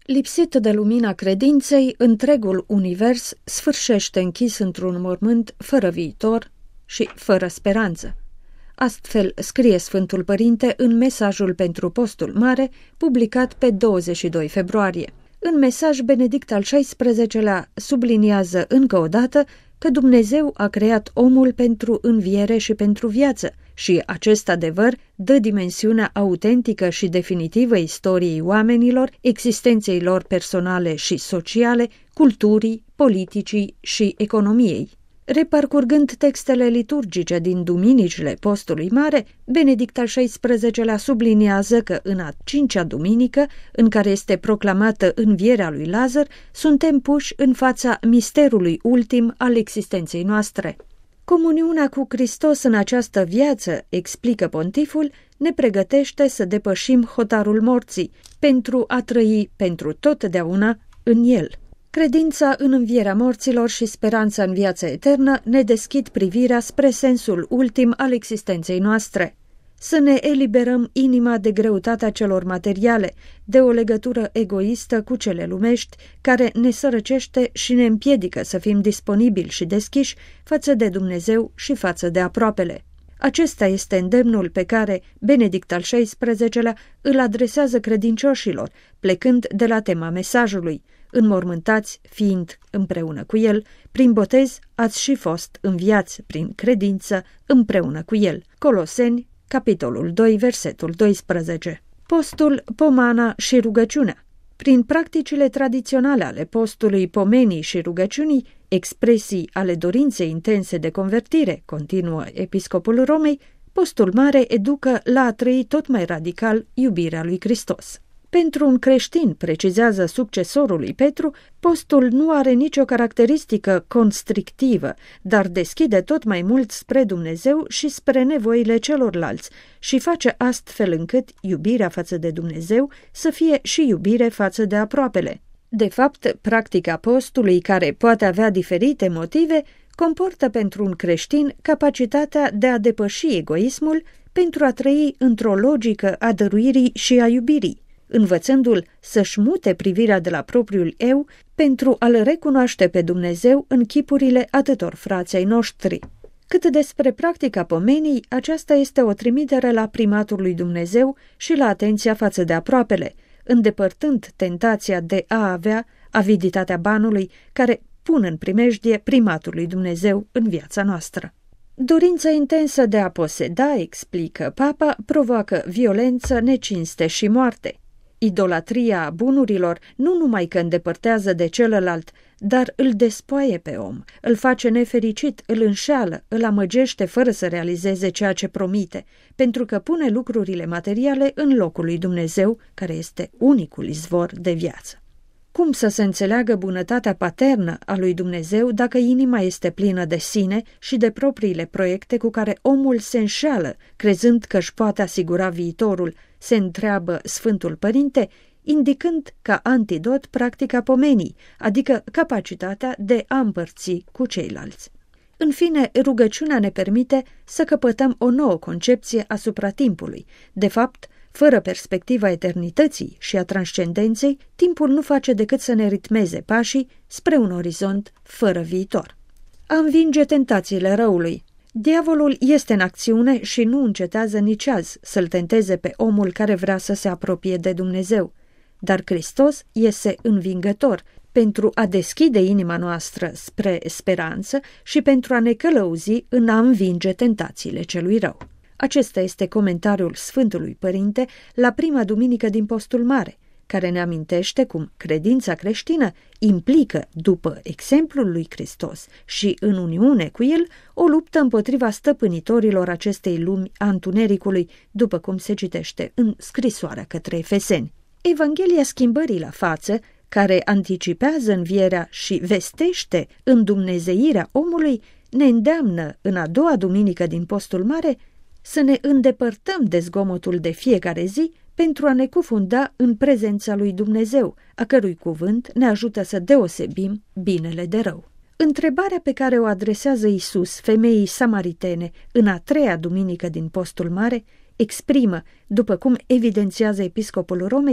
Lipsit de lumina credinței, întregul univers sfârșește închis într-un mormânt fără viitor și fără speranță. Astfel scrie Sfântul Părinte în mesajul pentru Postul Mare, publicat pe 22 februarie. În mesaj, Benedict al XVI-lea subliniază încă o dată că Dumnezeu a creat omul pentru înviere și pentru viață și acest adevăr dă dimensiunea autentică și definitivă istoriei oamenilor, existenței lor personale și sociale, culturii, politicii și economiei. Reparcurgând textele liturgice din duminicile Postului Mare, Benedict al XVI-lea subliniază că în a 5-a duminică, în care este proclamată învierea lui Lazar, suntem puși în fața misterului ultim al existenței noastre. Comuniunea cu Hristos în această viață, explică pontiful, ne pregătește să depășim hotarul morții, pentru a trăi pentru totdeauna în el. Credința în învierea morților și speranța în viața eternă ne deschid privirea spre sensul ultim al existenței noastre. Să ne eliberăm inima de greutatea celor materiale, de o legătură egoistă cu cele lumești, care ne sărăcește și ne împiedică să fim disponibili și deschiși față de Dumnezeu și față de aproapele. Acesta este îndemnul pe care Benedict al XVI-lea îl adresează credincioșilor, plecând de la tema mesajului: înmormântați fiind împreună cu el, prin botez ați și fost înviați prin credință împreună cu el. Coloseni, capitolul 2, versetul 12. Postul, pomana și rugăciunea. Prin practicile tradiționale ale postului, pomenii și rugăciunii, expresii ale dorinței intense de convertire, continuă episcopul Romei, Postul Mare educă la a trăi tot mai radical iubirea lui Hristos. Pentru un creștin, precizează succesorul lui Petru, postul nu are nicio caracteristică constrictivă, dar deschide tot mai mult spre Dumnezeu și spre nevoile celorlalți și face astfel încât iubirea față de Dumnezeu să fie și iubire față de aproapele. De fapt, practica postului, care poate avea diferite motive, comportă pentru un creștin capacitatea de a depăși egoismul pentru a trăi într-o logică a dăruirii și a iubirii, învățându-l să-și mute privirea de la propriul eu pentru a-L recunoaște pe Dumnezeu în chipurile atâtor frați ai noștri. Cât despre practica pomenii, aceasta este o trimitere la primatul lui Dumnezeu și la atenția față de aproapele, îndepărtând tentația de a avea aviditatea banului care pun în primejdie primatul lui Dumnezeu în viața noastră. Dorința intensă de a poseda, explică Papa, provoacă violență, necinste și moarte. Idolatria bunurilor nu numai că îndepărtează de celălalt, dar îl despoie pe om, îl face nefericit, îl înșeală, îl amăgește fără să realizeze ceea ce promite, pentru că pune lucrurile materiale în locul lui Dumnezeu, care este unicul izvor de viață. Cum să se înțeleagă bunătatea paternă a lui Dumnezeu dacă inima este plină de sine și de propriile proiecte cu care omul se înșeală, crezând că își poate asigura viitorul, se întreabă Sfântul Părinte, indicând ca antidot practica pomenii, adică capacitatea de a împărți cu ceilalți. În fine, rugăciunea ne permite să căpătăm o nouă concepție asupra timpului. De fapt, fără perspectiva eternității și a transcendenței, timpul nu face decât să ne ritmeze pașii spre un orizont fără viitor. A învinge tentațiile răului. Diavolul este în acțiune și nu încetează nici azi să-l tenteze pe omul care vrea să se apropie de Dumnezeu. Dar Hristos iese învingător pentru a deschide inima noastră spre speranță și pentru a ne călăuzi în a învinge tentațiile celui rău. Acesta este comentariul Sfântului Părinte la prima duminică din Postul Mare, care ne amintește cum credința creștină implică, după exemplul lui Hristos și în uniune cu el, o luptă împotriva stăpânitorilor acestei lumi a întunericului, după cum se citește în scrisoarea către Efeseni. Evanghelia schimbării la față, care anticipează învierea și vestește îndumnezeirea omului, ne îndeamnă în a doua duminică din Postul Mare să ne îndepărtăm de zgomotul de fiecare zi pentru a ne cufunda în prezența lui Dumnezeu, a cărui cuvânt ne ajută să deosebim binele de rău. Întrebarea pe care o adresează Iisus femeii samaritene în a treia duminică din Postul Mare exprimă, după cum evidențiază episcopul Romei,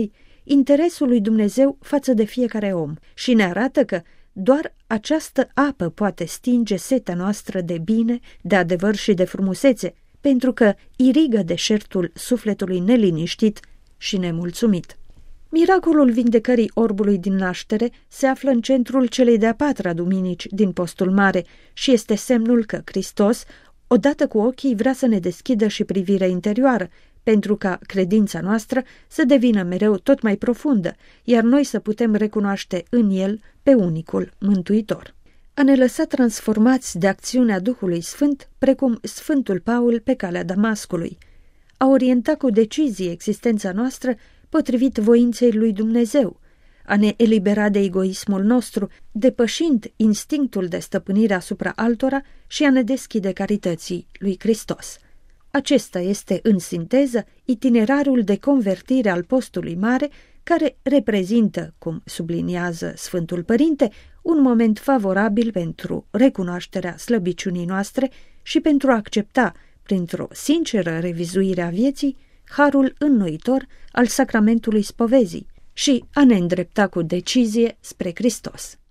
interesul lui Dumnezeu față de fiecare om și ne arată că doar această apă poate stinge setea noastră de bine, de adevăr și de frumusețe, pentru că irigă deșertul sufletului neliniștit și nemulțumit. Miracolul vindecării orbului din naștere se află în centrul celei de-a patra duminici din Postul Mare și este semnul că Hristos, odată cu ochii, vrea să ne deschidă și privirea interioară, pentru ca credința noastră să devină mereu tot mai profundă, iar noi să putem recunoaște în El pe unicul Mântuitor. A ne lăsa transformați de acțiunea Duhului Sfânt, precum Sfântul Paul pe calea Damascului. A orienta cu decizie existența noastră potrivit voinței lui Dumnezeu, a ne elibera de egoismul nostru, depășind instinctul de stăpânire asupra altora și a ne deschide carității lui Hristos. Acesta este, în sinteză, itinerarul de convertire al Postului Mare, care reprezintă, cum subliniază Sfântul Părinte, un moment favorabil pentru recunoașterea slăbiciunii noastre și pentru a accepta, printr-o sinceră revizuire a vieții, harul înnoitor al sacramentului spovezii și a ne îndrepta cu decizie spre Hristos.